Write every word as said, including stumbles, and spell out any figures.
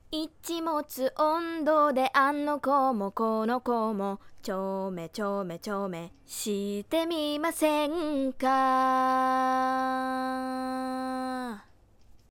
一物温度であの子もこの子もちょめちょめちょめしてみませんか？